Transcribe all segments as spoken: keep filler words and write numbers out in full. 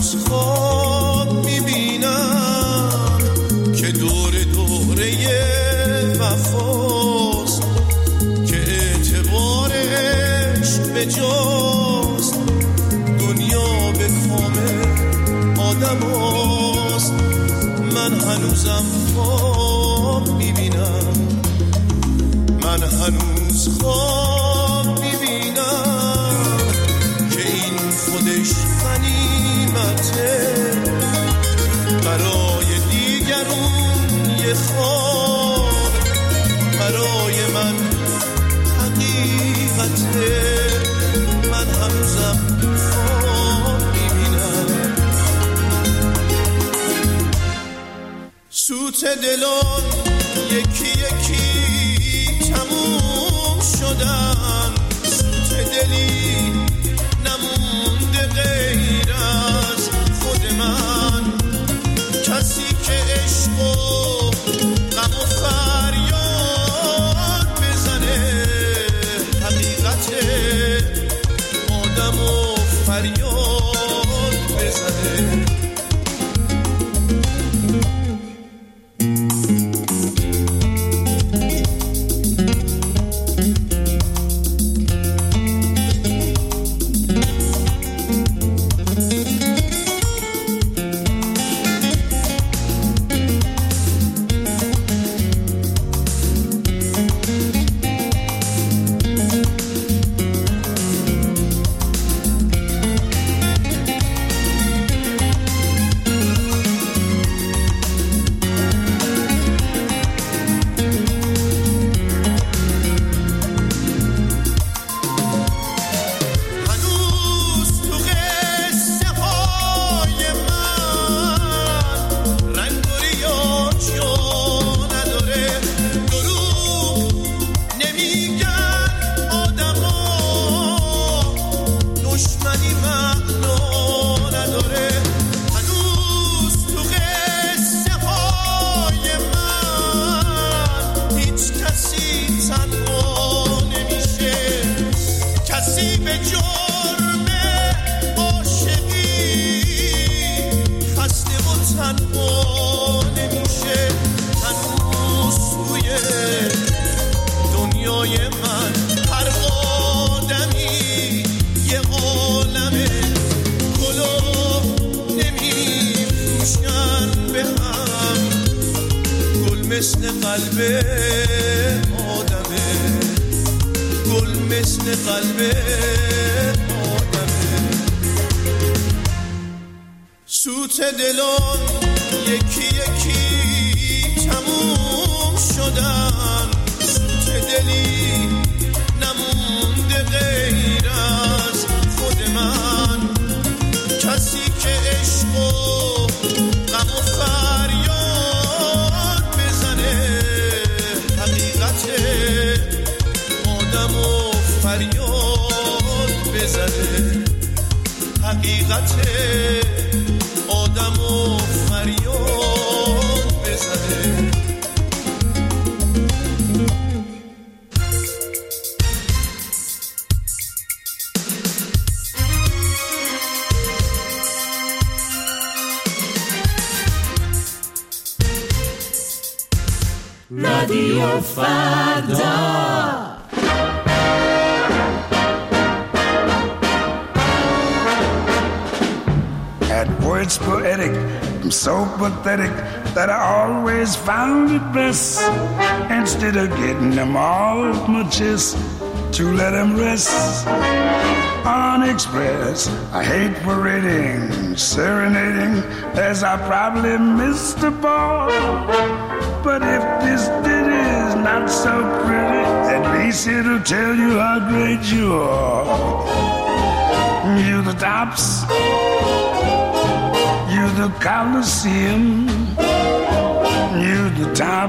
هنوز خواب میبینم که دور دوره وفاست، که اعتبارش به جاست، دنیا به کام آدم هاست. من هنوزم خواب میبینم، من هنوز خواب میبینم که این خودش غنیمته، برای دیگرون یه خواب، برای من حقیقته. من هنوزم خواب میبینم. سوت دلان یکی یکی تموم شدن، سوت دلی نمونده غیر از خود من، کسی که عشق و غم و فریاد بزنه، حقیقت آدم و فریاد بزنه. مثل قلب آدمه، گل مثل قلب آدمه. سوت دلان یکی یکی تموم شدن، سوت دلی نمونده غیر از خود من، کسی که عشق و غم و فریاد بزنه، حقیقت آدم و فریاد بزنه، حقیقت آدم و فریاد بزنه. رادیو فردا. At words poetic, I'm so pathetic that I always found it best, instead of getting them off my chest, to let them rest unexpressed. I hate parading, serenading, as I probably missed the ball. But if this ditty is not so pretty, at least it'll tell you how great you are. You the tops, you the Colosseum, you the top,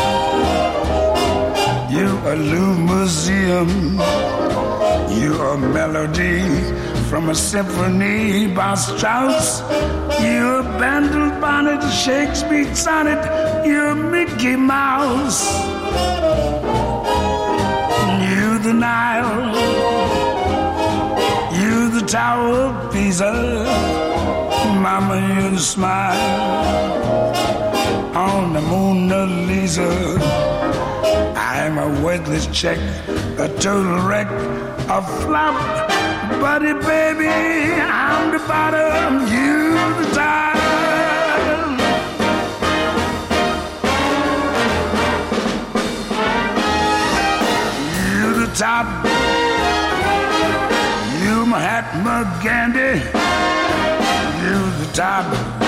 you a Museum, you a melody from a symphony by Strauss, you a Bandel bonnet, Shakespeare sonnet, you're Mickey Mouse, you the Nile, you the Tower of Pisa, mama, you smile on the Mona Lisa. I'm a worthless check, a total wreck, a flop. Buddy, baby, I'm the bottom, you the top. You the top. You Mahatma Gandhi. You the top.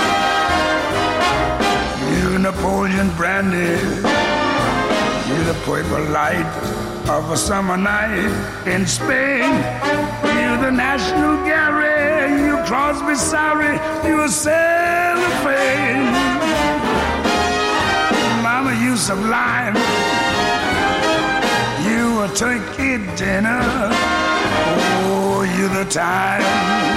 You Napoleon Brandy. You the purple light of a summer night in Spain. You the National Gallery. You Crosby, sorry, you a cellophane. Mama, you sublime. You a turkey dinner. Oh, you the time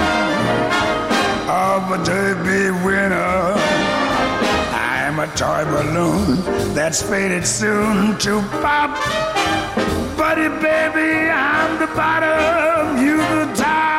of a derby winner. I'm a toy balloon that's faded soon to pop. Buddy, baby, I'm the bottom, you the top.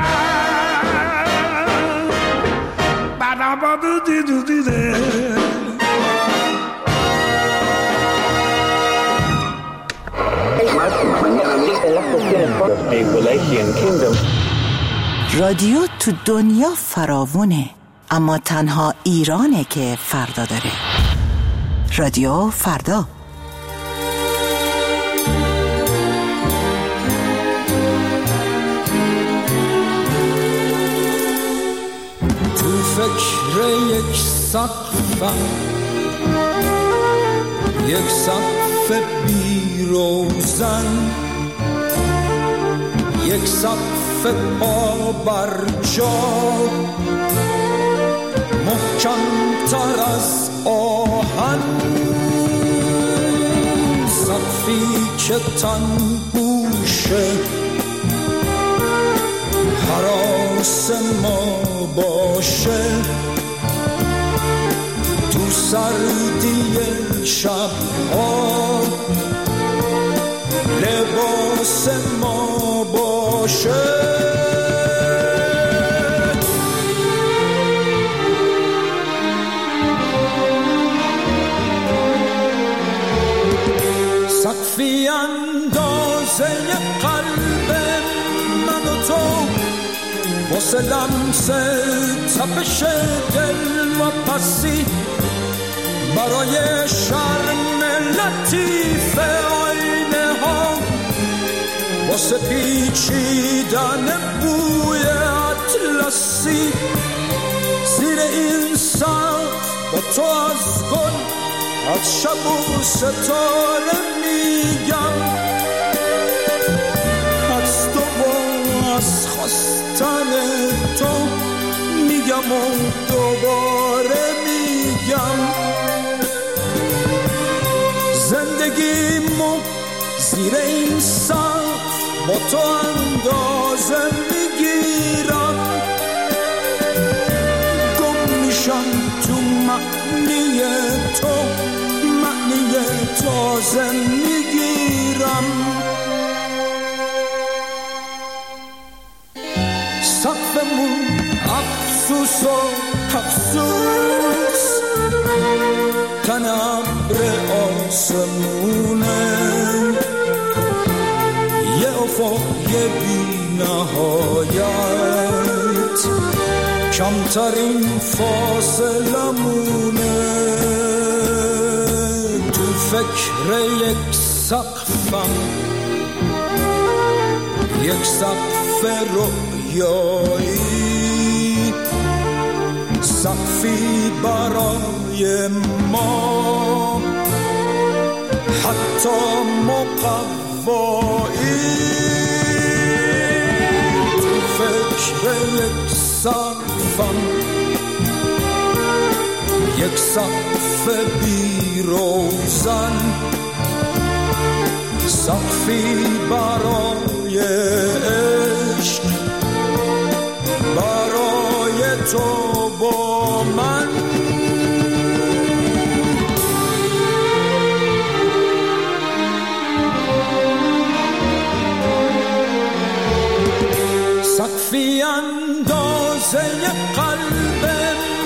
رادیو تو دنیا فراوونه، اما تنها ایرانه که فردا داره. رادیو فردا. تو فکر یک سقفم، یک سقف بی روزن، یک سقف پا بر جا، محکم تر از آهن، سقفی که تن گوشه حراس ما باشه، تو سردی شب‌ها لباس ما باشه. سقفی اندازه قلب من و تو، واسه لمس تپش دل و پسی، برای شرم لطیف آینه ها، واسه پیچیدن بوی اطلسی، زیر این سقف با تو از گل، از شب و ستاره میگم، از تو و از خواستن تو میگم و دوباره میگم، زندگیمو زیر این سقف با تو اندازه میگیرم، گم میشم تو معنی تو، معنی تازه میگیرم. سقفمون افسوس و افسوس، تن ابر آسمونه، یه افق یه بی نهایت، کمترین فاصلمونه. تو فکر یک سقفم، یک سقف رویایی، سقفی برای ما حتی مقوایی. تو فکر یک سقفم، یک سقف بی روزن، سقفی برای عشق، برای تو با من. سقفی اندازه قلب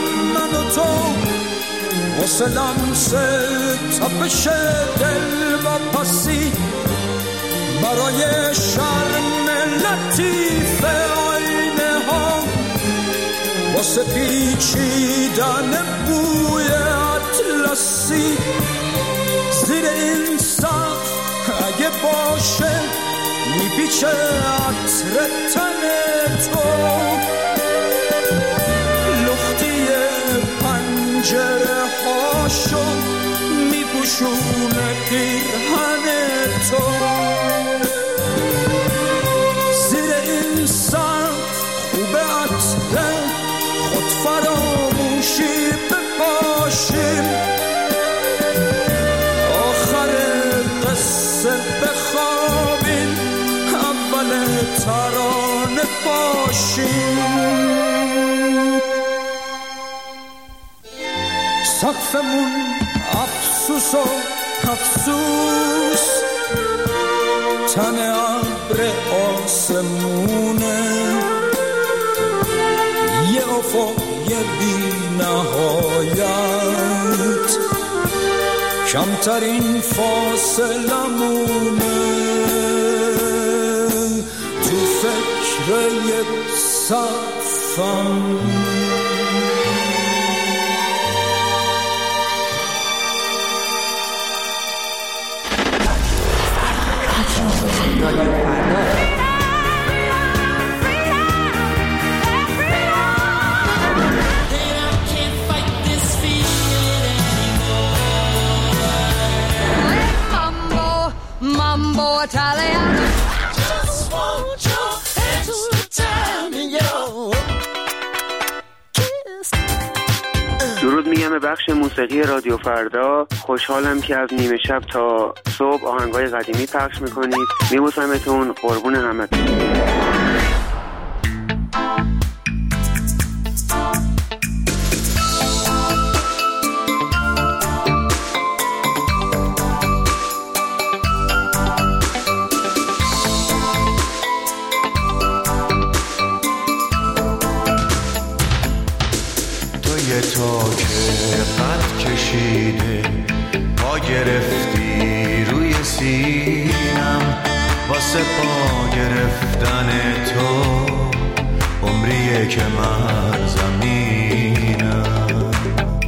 تو واسه لمس تپش دل و پسی برای شرم لطیف آینه ها واسه پیچیدن بوی اطلسی زیر این سقف اگه باشه میپیچه عطر تن تو لختی پنجره هاشو میپوشونه پیرهن تو زیر این سقف خوبه عطر خود فراموشی بپاشیم آخر قصه بخوابیم اول ترانه باشیم سقفمون افسوس و افسوس تن ابر آسمونه یه افق یه بی نهایت کمترین فاصلمونه تو فکر یک سقفم درود میگم به بخش موسیقی رادیو فردا. خوشحالم که از نیمه شب تا صبح آهنگای قدیمی پخش میکنید. میبوسمتون، قربون همتون. تو که قد کشیده پا گرفتی روی سینم واسه پا گرفتن تو عمریه که من زمینم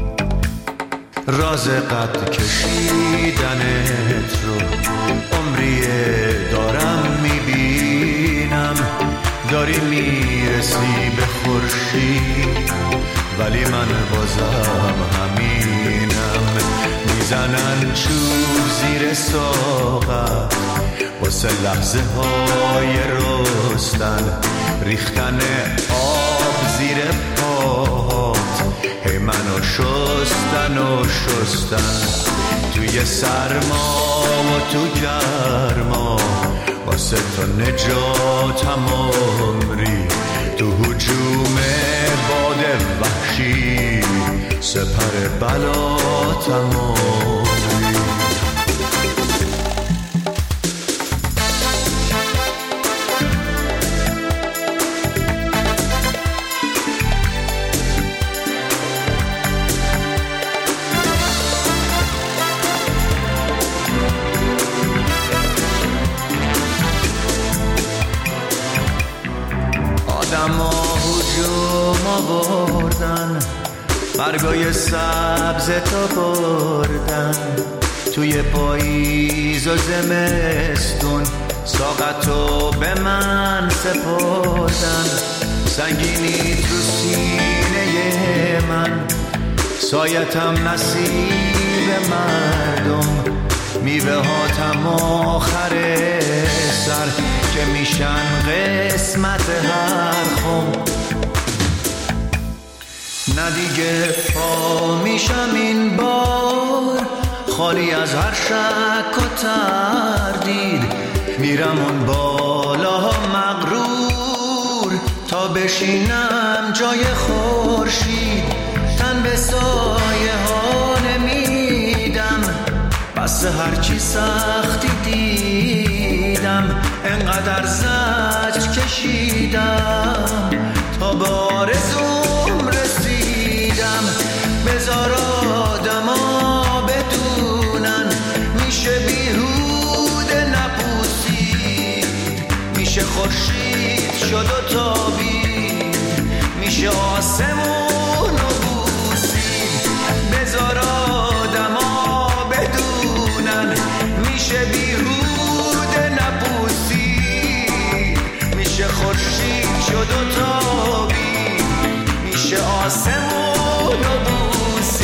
راز قد کشیدنت رو عمریه دارم میبینم داری میرسی به خورشید ولی من بازم همینم میزنن چوب زیر ساقم واسه لحظه های رستن ریختن آب زیر پات هی منو شستن و شستن توی سرما و تو گرما واسه تو نجاتم عمری تو هجوم باد وحشی سپر بلاتم عمری بردن برگای سبز تو بردن توی پاییز و زمستون ساقتو به من سپردن سنگینی تو سینه من سایتم نصیب مردم میوه هاتم آخر سر که میشن قسمت هر خم نه دیگه پا میشم این بار خالی از هر شک و تردید میرم اون بالا مغرور تا بشینم جای خورشید تن به سایه ها نمیدم بس هرچی سختی دیدم انقدر زجر کشیدم تا به آرزوم رسیدم خورشید شد و تابید، میشه آسمون و بوسید. بذار آدما بدونن میشه بیهوده نپوسید، میشه خورشید شد و تابید، میشه آسمون و بوسید.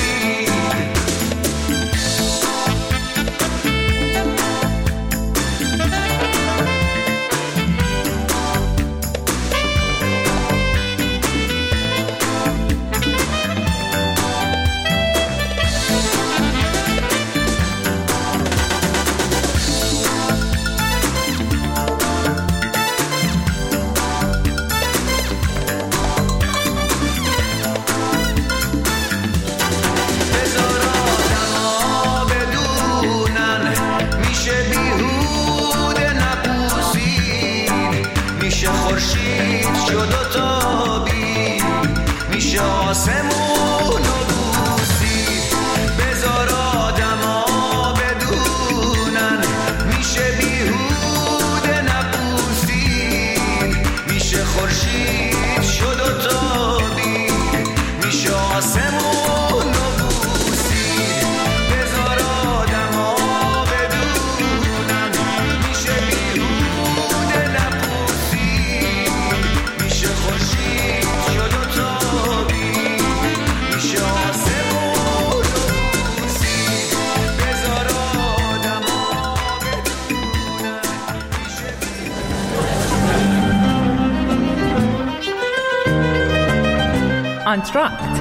انتراکت.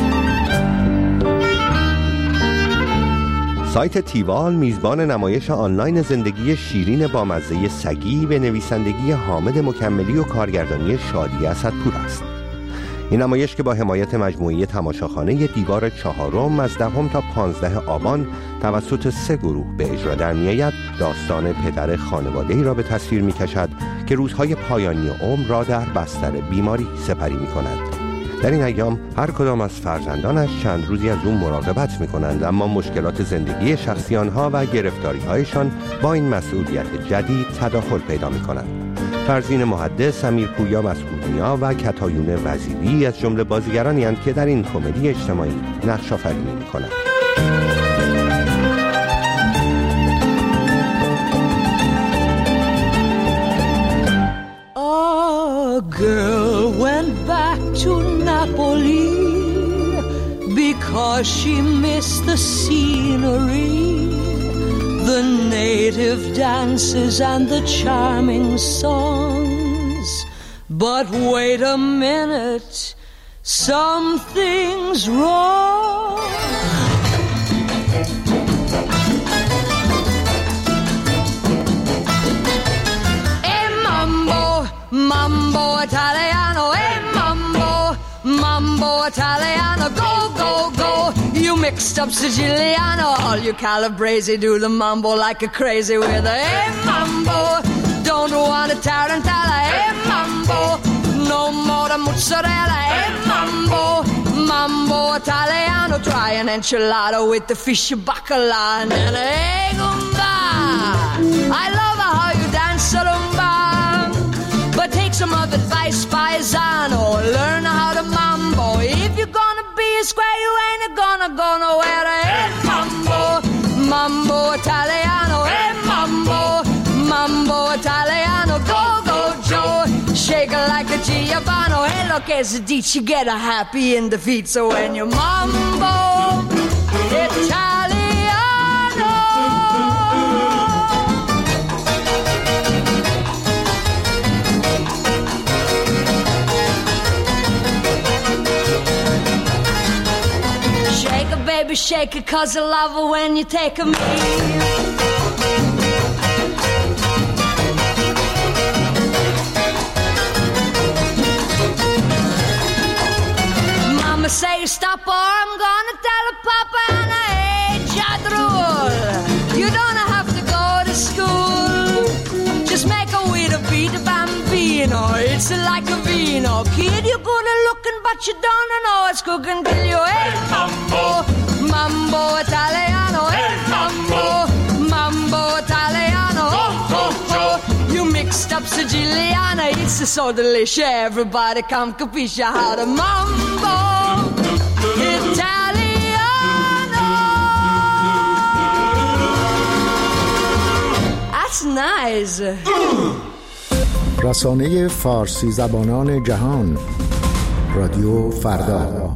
سایت تیوال میزبان نمایش آنلاین زندگی شیرین بامزه سگی به نویسندگی حامد مکملی و کارگردانی شادی اسدپور است. این نمایش که با حمایت مجموعه تماشاخانه دیوار چهارم از دهم تا پانزده آبان توسط سه گروه به اجرا در می‌آید، داستان پدر خانواده‌ای را به تصویر می‌کشد که روزهای پایانی عمر را در بستر بیماری سپری می‌کند. در این ایام هر کدام از فرزندانش چند روزی از اون مراقبت می‌کنند، اما مشکلات زندگی شخصی آنها و گرفتاری‌هایشان با این مسئولیت جدید تداخل پیدا می‌کنند. فرزین محدث، امیر پویا مسئولیا و کتایون وزیری از جمله بازیگرانی هستند که در این کمدی اجتماعی نقش آفرینی می‌کنند. A girl went back to Napoli because she missed the scenery, the native dances and the charming songs. But wait a minute, something's wrong. Hey mambo, mambo Italiano, hey mambo, mambo Italiano, go, go, go. You mixed up Siciliano, all you Calabrese do the mambo like a crazy with a hey mambo. Don't want a tarantella, hey mambo. No more the mozzarella, hey mambo. Mambo Italiano, try an enchilada with the fish bacala and then hey gumba. I love how you dance rumba, but take some of advice, paisano. Learn how to mambo. If you're gonna be a square, you ain't gonna go nowhere. Hey mambo, mambo Italiano. Hey mambo, mambo Italiano. Go, go, Joe. Shake it like a Giovanni. Hey, look, as a ditch, you get a happy in the feet. So when you mambo Italiano. Shake it, baby, shake it, 'cause I love it when you take a me. Mama say stop or I'm gonna tell a papa and I hate jadrul. You don't have to go to school, just make a way to beat a bambino. It's like a vino. Kid, you're good at looking but you don't know it's cooking till you. Hey mambo, mambo Italiano. Hey mambo, mambo Italiano. Oh, oh, oh. You mixed up Siciliana, it's so delicious. Everybody come capisce how to mambo Italiano. That's nice. رسانه فارسی زبانان جهان، رادیو فردا.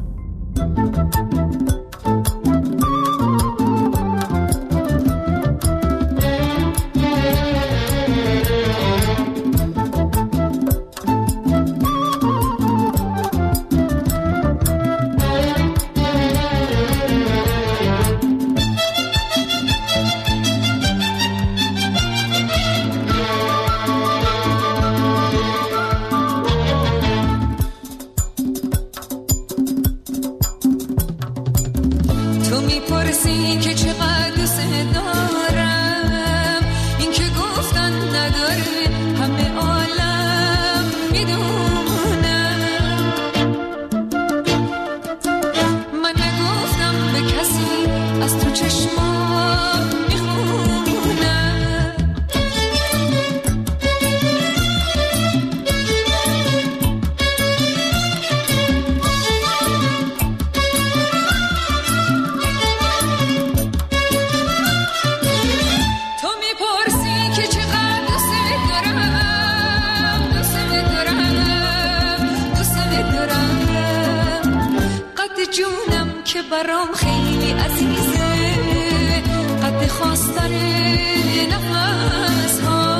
برام خیلی عزیزه، قد خواستن نفس ها.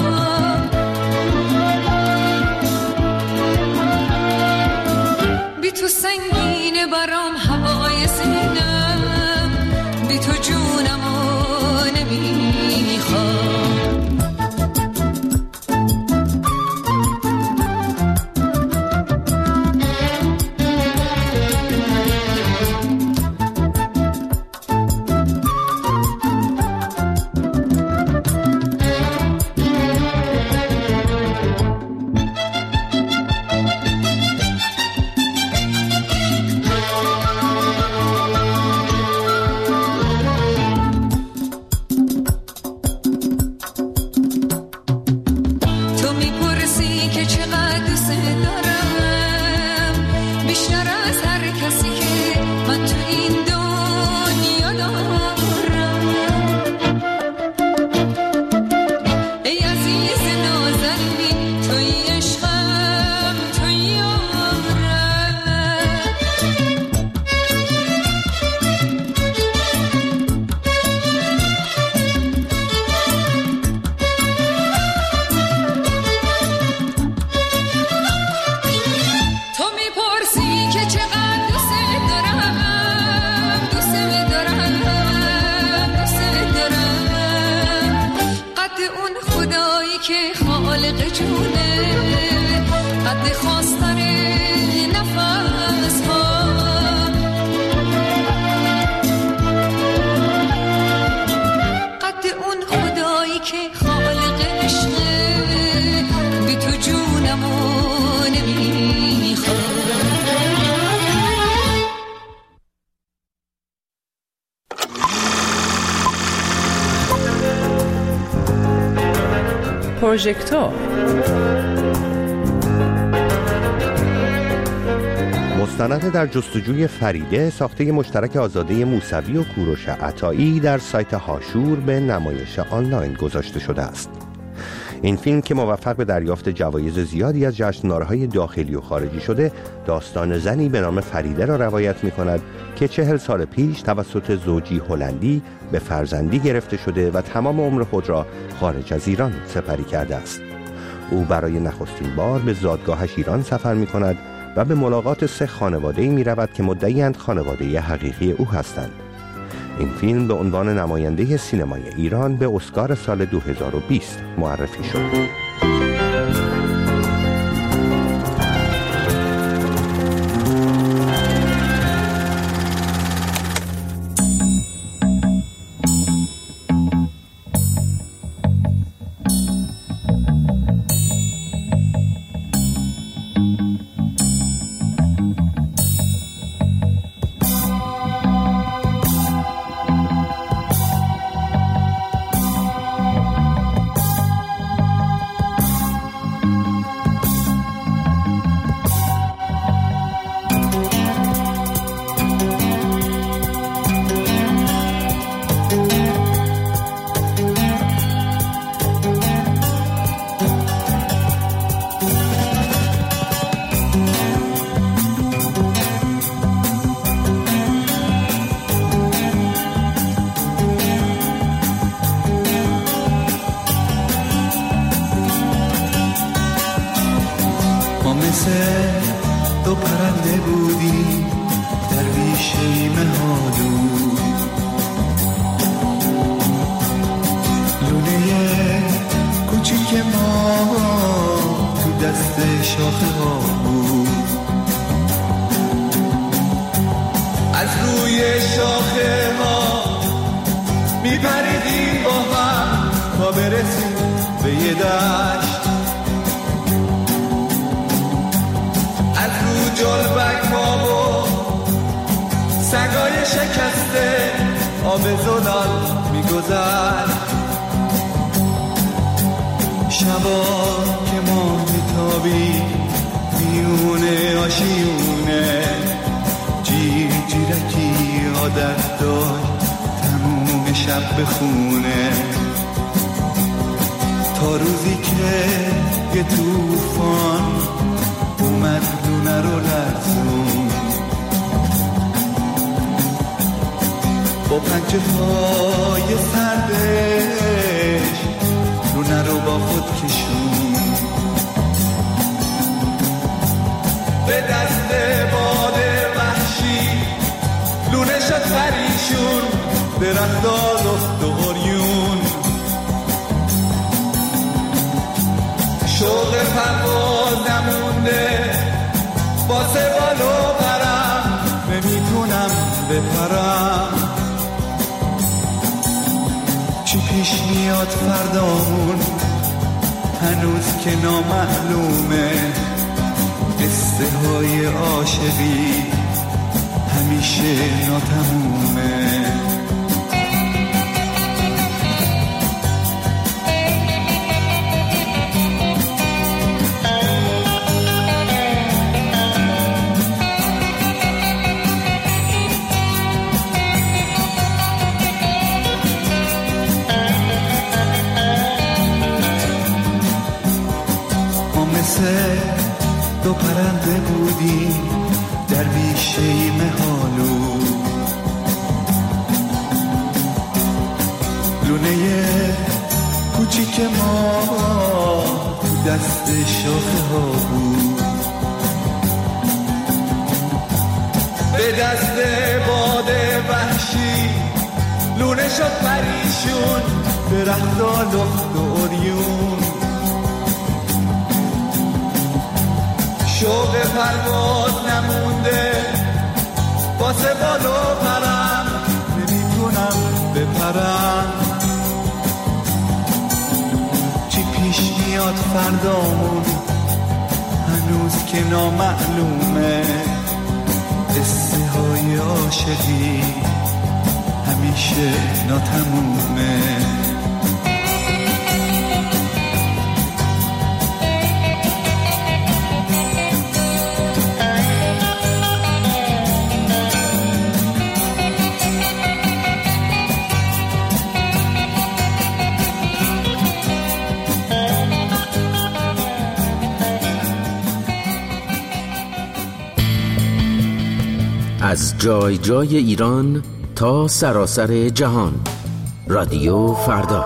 بی تو سنگینه برام هوای سینم، بی تو جونمو نمیخوام. پروژکتور مستند در جستجوی فریده ساخته مشترک آزاده موسوی و کوروش عطایی در سایت هاشور به نمایش آنلاین گذاشته شده است. این فیلم که موفق به دریافت جوایز زیادی از جشنواره‌های داخلی و خارجی شده، داستان زنی به نام فریده را روایت می‌کند که چهل سال پیش توسط زوجی هلندی به فرزندی گرفته شده و تمام عمر خود را خارج از ایران سپری کرده است. او برای نخستین بار به زادگاهش ایران سفر می‌کند و به ملاقات سه خانواده‌ای می‌رود که مدعی‌اند خانواده حقیقی او هستند. این فیلم به عنوان نماینده سینمای ایران به اسکار سال دو هزار و بیست معرفی شد. مثل دو پرنده بودی در بیشه مهالو، لونه کوچیک ما تو دست شاخه ها بود. از روی شاخه ها میپریدیم با هم تا برسیم به یه دشت. از رو جلبک ها و سگای شکسته آب زلال میگذشت. شبا که ما میتابیم میونه آشیونه، جیر جیرکی عادت داشت تموم شب بخونه، تا روزی که یه توفان اومد لونه رو لرزون. با پنجه های سردش لونه رو با خود کشون، به دست باد وحشی لونه شد پریشون، درختا لخت و عریون. شوق پرواز نمونده واسه بالو پرم، نمیتونم بپرم. چی پیش میاد فردامون هنوز که نامعلومه، قصه های عاشقی همیشه ناتمومه. دو پرنده بودیم در بیشه مهالو، لونه کوچیک ما تو دست شاخه ها بود. به دست باد وحشی لونه شد پریشون، درختا لخت و عریون. شوق پرواز نمونده واسه بالو پرم، نمیتونم بپرم. چی پیش میاد فردامون هنوز که نامعلومه، قصه های عاشقی همیشه ناتمومه. از جای جای ایران تا سراسر جهان، رادیو فردا.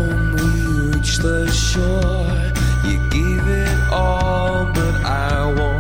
the shore. You give it all, but I won't.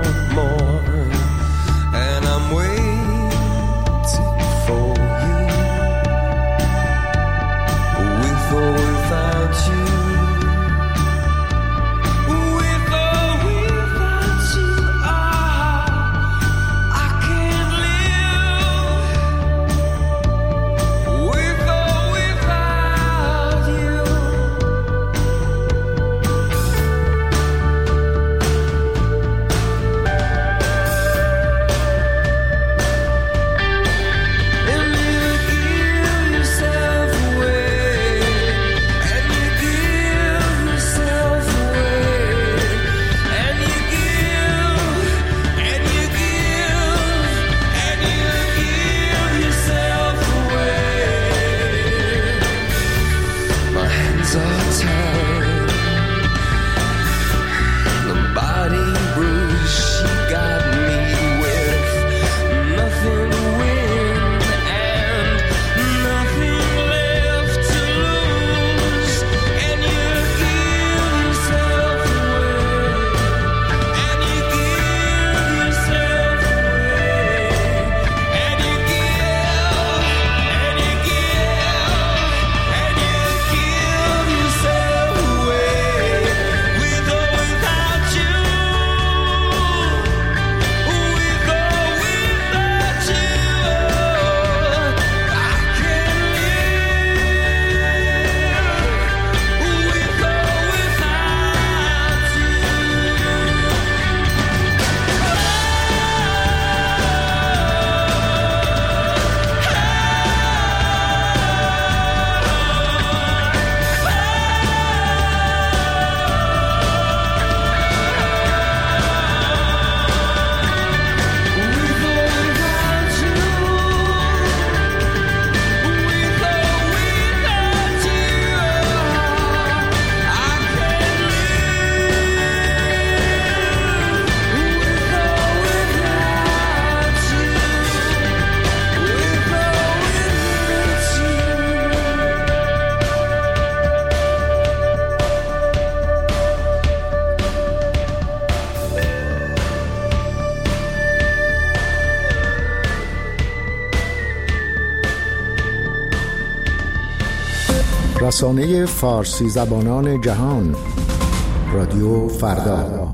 رسانه فارسی زبانان جهان، رادیو فردا.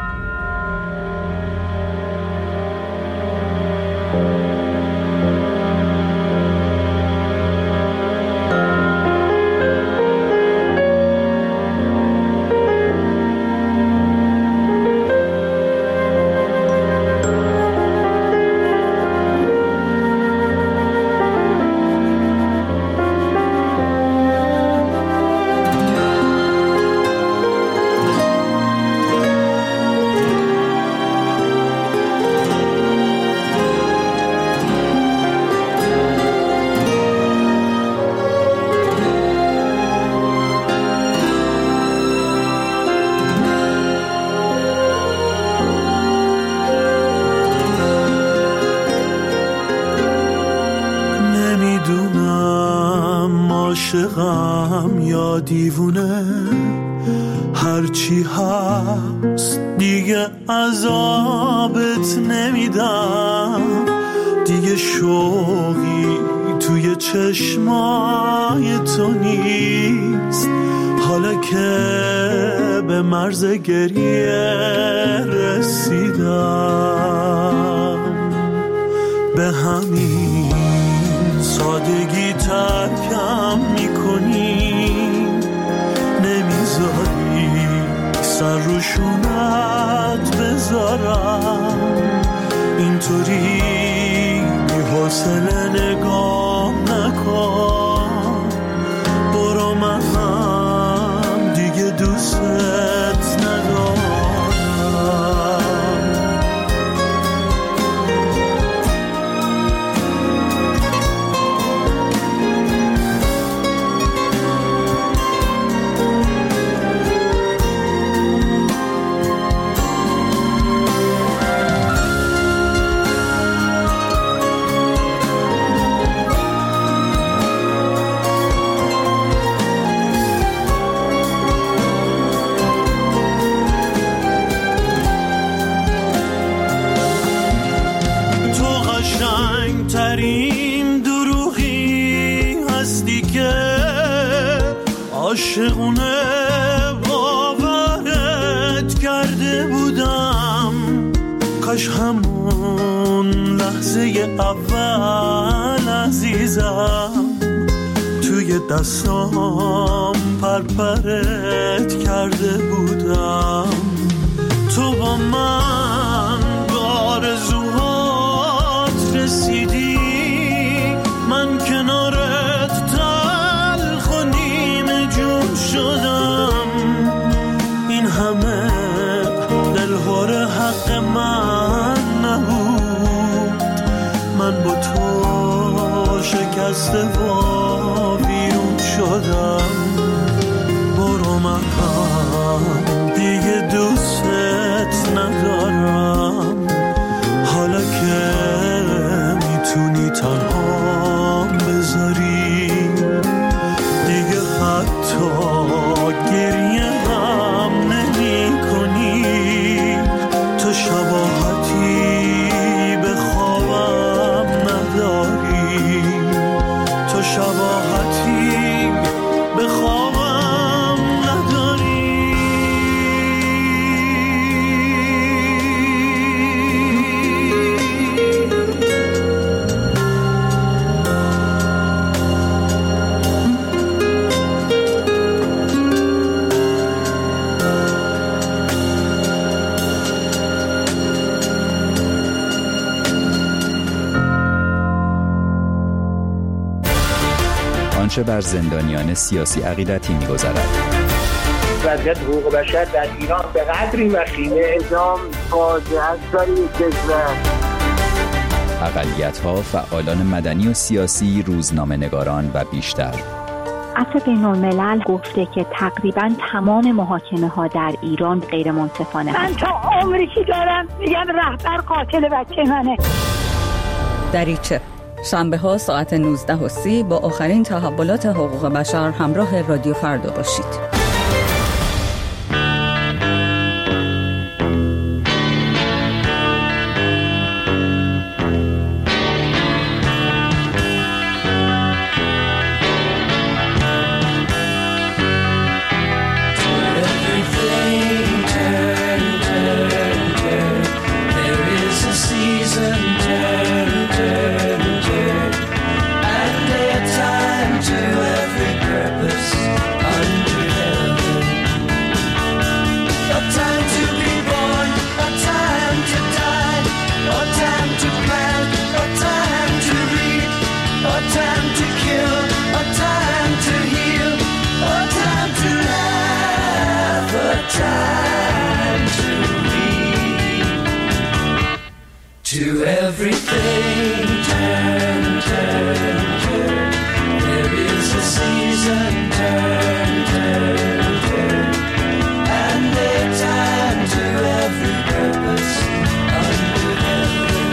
عاشقم یا دیوونه، هرچی هست دیگه عذابت نمیدم، دیگه شوقی توی چشمای تو نیست، حالا که به مرز گریه رسیدم، به همین سادگی ترکم میکنی، نمیذاری سر روشونت بذارم، اینطوری بی حوصله نگاه نکن، برو من هم دیگه دوستت ندارم. ترین دروغی هستی که عاشقونه باورت کرده بودم، کاش همون لحظه اول عزیزم توی دستام پرپرت کرده بودم، تو با من به آرزوهات رسیدی، من کنارت تلخ و نیمه جون شدم، این همه دلهور حق من نبود، من با تو شکسته و بیرون شدم، برو من هم دیگه دوستت ندارم، حالا که میتونی تنها بذاری، دیگه حتی گریه هم نمی کنی، تو شباهتی به خوابم نداری، تو شباهتی به خوابم نداری. آنچه بر زندانیان سیاسی عقیدتی می‌گذرد. وضعیت حقوق بشر در ایران به قدری وخیمه، اعدام فاجعه است برای کشور. اقلیت‌ها، فعالان مدنی و سیاسی، روزنامه‌نگاران و بیشتر. عفو بین‌الملل گفته که تقریباً تمام محاکمه‌ها در ایران غیر منصفانه من تا عمری که دارم میگم رهبر قاتل بچه منه. دریچه شنبه ها ساعت نوزده و سی با آخرین تحولات حقوق بشر همراه رادیو فردا باشید. everything turn, turn, turn. There is a season, turn, turn, turn. And a time to every purpose under heaven.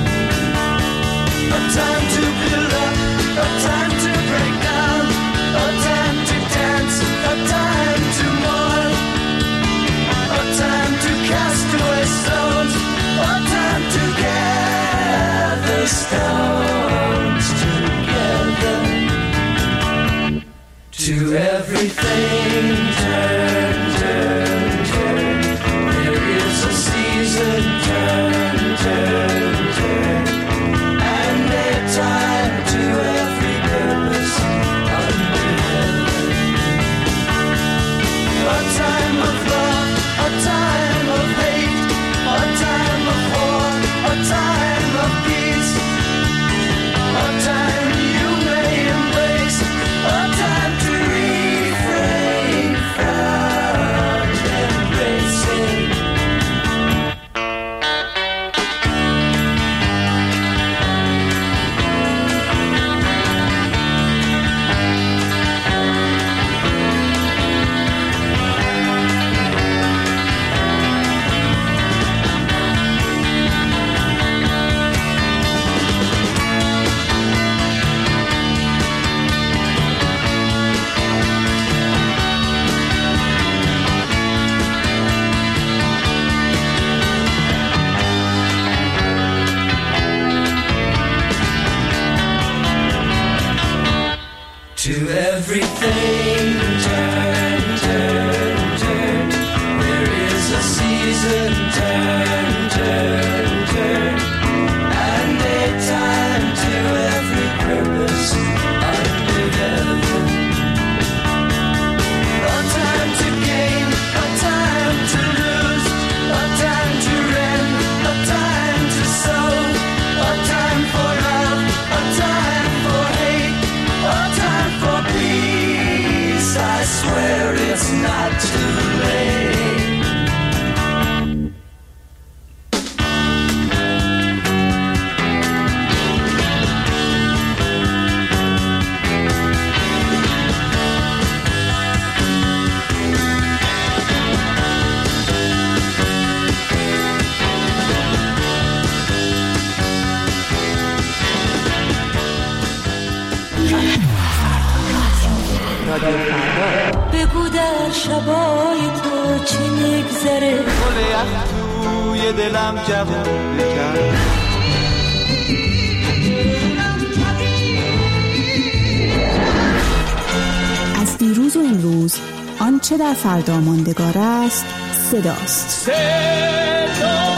A time to build up, a time to break down, a time to dance, a time to mourn, a time to cast away stones, a time to gather stones together. To everything turn, turn, turn. There is a season, turn, turn, turn. And a time to every purpose under heaven. A time of love, a time of hate, a time of war, a time of peace, a time you may embrace, a time to refrain from embracing. To everything turn, turn, turn. There is a season, turn, turn, turn. And a time to every purpose under heaven. A time to gain, a time to lose, a time to rend, a time to sow, a time for love, a time for hate, a time for peace. I swear it's not too late. بگو در شبای تو چی میگذره، گل یخ توی دلم جوون کرد. از دیروز و امروز آنچه در فردا ماندگار است صداست. صدا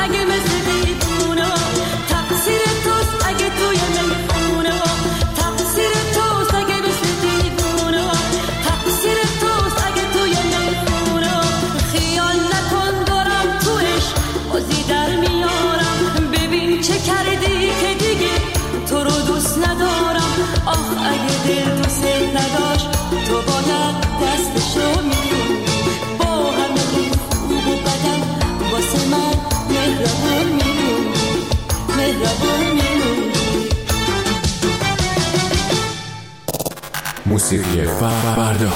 اگه مثل دیوونا، تقصیر توست اگه توی میخونا، تقصیر توست اگه مثل دیوونا، تقصیر توست اگه توی میخونا. خیال نکن دارم توش بازی در میارم، ببین چه کردی که دیگه تو رو دوست ندارم. آه اگه دل دوست نداشت تو باید دستشو میکنی، با همه خوب و بدن واسه من مهربون میمونی، مهربون میمونی. موسیقی فردا.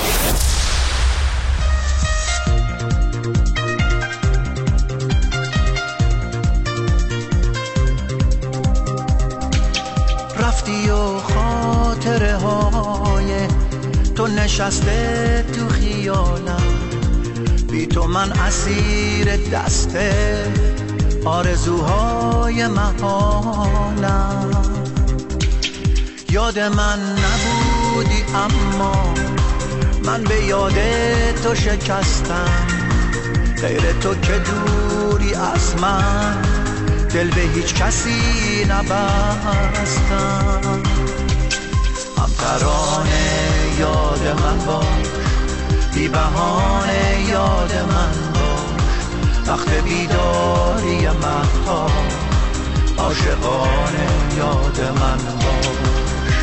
رفتی و خاطره های تو نشسته تو خیالم، بی تو من اسیر دسته آرزوهای محالم. یاد من نبودی اما من به یاد تو شکستم، غیر تو که دوری از من دل به هیچ کسی نبستم. هم ترانه یاد من باش، بی بهانه یاد من باش، وقت بیداری مهتاب عاشقانه یاد من باش.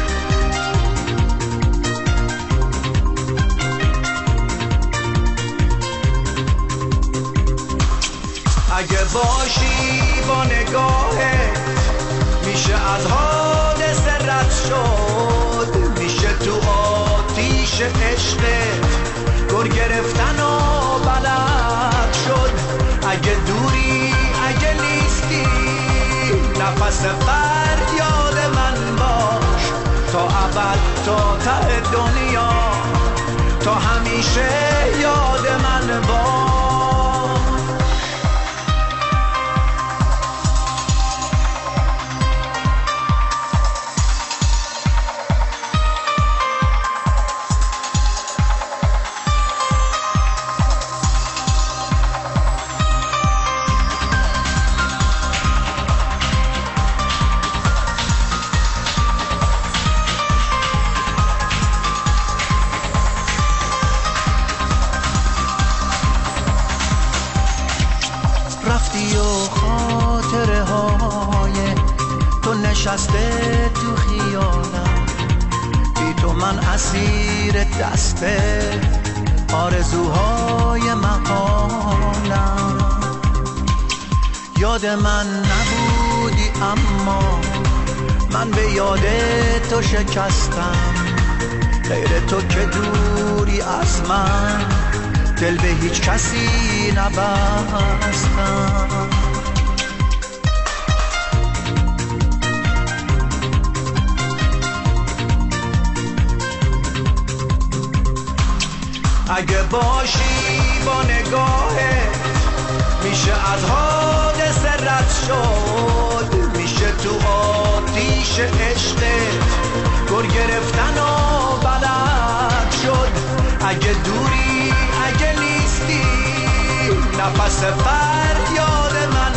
اگه باشی با نگاهت میشه از حادثه رد شد، میشه تو آتیش عشقت گر گرفتن و بلد شد. اگه دوری اگه نیستی نفس فریاد من باش، تا ابد تا ته دنیا تا همیشه یاد من باش. نشسته تو خیالم، بی تو من اسیر دسته آرزوهای محالم. یاد من نبودی اما من به یاد تو شکستم، غیر تو که دوری از من دل به هیچ کسی نبستم. اگه باشی با نگاهت میشه از حادثه رد شد، میشه تو آتیش عشقت گر گرفتن و بلد شد. اگه دوری اگه نیستی نفس فریاد من